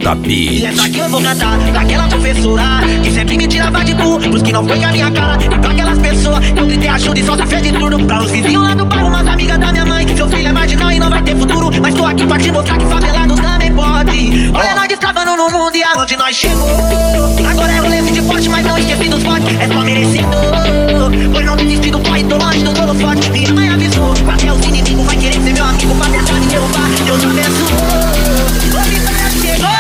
JB. E essa aqui eu vou cantar pra aquela professora que sempre me tirava de burro, pros que não foi com a minha cara. E pra aquelas pessoas que eu gritei ajuda e só se fez de tudo. Pra os vizinhos lá do bairro, umas amigas da minha mãe. Seu filho é marginal e não vai ter futuro, mas tô aqui pra te mostrar que favelados também pode. Olha nós descavando no mundo e aonde nós chegou. Agora é o leve de forte, mas não esqueci dos fortes. É só merecedor, pois não desisti do corre, tô longe do holofote. Minha mãe avisou, até os inimigos vai querer ser meu amigo pra tentar me derrubar. Deus abençoou, a vitória chegou.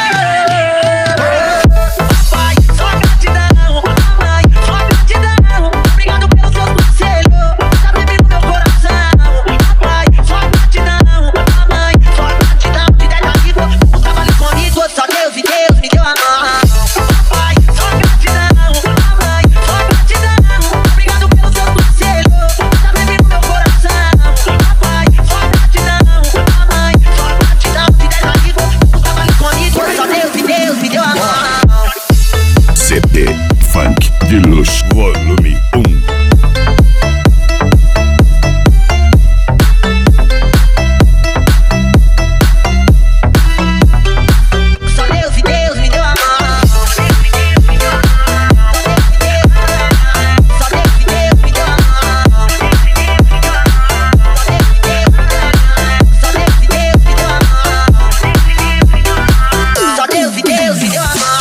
Funk de luxo, volume 1. Só Deus e Deus me deu a mão. Só Deus e Deus me deu a mão. Só Deus e Deus me deu a mão. Só Deus e Deus me deu a mão.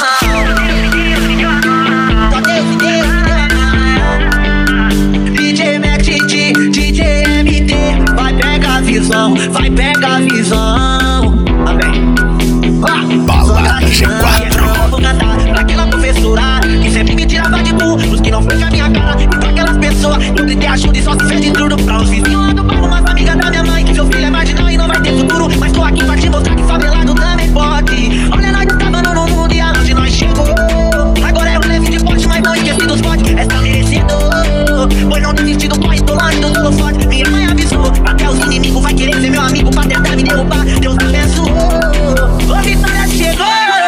Vai pegar a visão, amém. Balada G4. Vou cantar pra aquela professora que sempre me tirava de burro, os que não foi com a minha cara. E pra aquelas pessoas que eu gritei ajuda e só se fez de tudo. Pra os vizinhos lá do bairro, umas amigas da minha mãe. Seu filho é marginal e não vai ter futuro, mas tô aqui pra te mostrar que favelado também pode. Olha nós descavando no mundo e aonde nós chegou. Agora é o leve de forte, mas não esqueci dos fortes. É só merecedor, pois não desisti do corre, tô longe do holofote. Minha mãe avisou, até os inimigos vai querer ser meu amigo pra tentar me derrubar. Deus abençoou, a vitória chegou.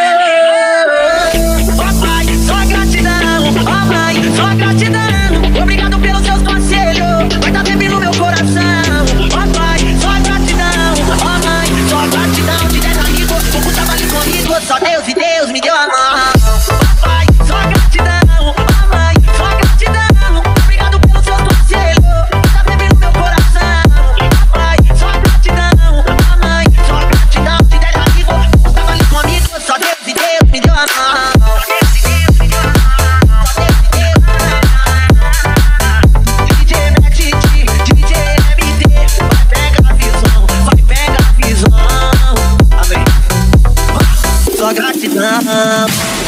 Ó pai, só gratidão. Ó mãe, só gratidão. Obrigado pelos seus conselhos, vai tá bebendo no meu coração. Ó pai, só gratidão. Ó mãe, só gratidão. De 10 amigos, pouco tava ali comigo. Só Deus e Deus me deu a mão. Ó pai, só gratidão. Ó mãe, só gratidão. Obrigado pelos seus conselhos, vai tá bebendo no meu coração. Ó pai, só gratidão. Ó mãe, só gratidão. De 10 amigos, pouco tava ali comigo. Só Deus e Deus me deu a mão. Só gratidão.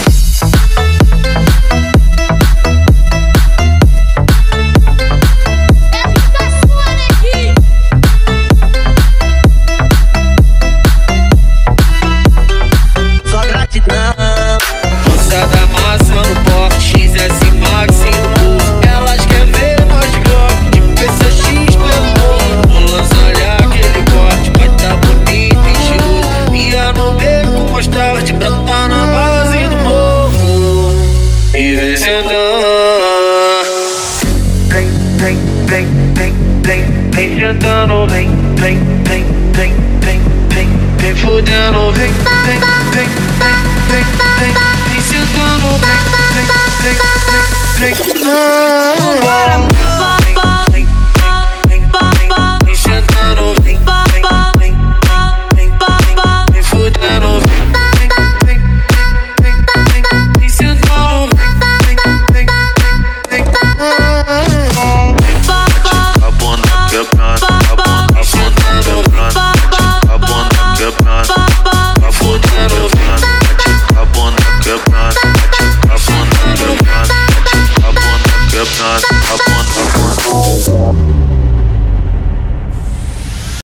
Só gratidão. Moça da massa no pó, XS Max e no pulso. Elas querem ver nós de golpe, tipo PCX pelo morro. Vou lançar aquele corte, vai tá bonito e estiloso. Minha no beco, mostrar de branco tá na base do morro. E vem sentando. Vem, vem, vem, vem, vem, vem sentando, vem, vem, vem, vem, vem, vem, vem fudendo, vem, vem, vem, vem, vem, vem, vem sentando, vem, vem, vem, vem, vem.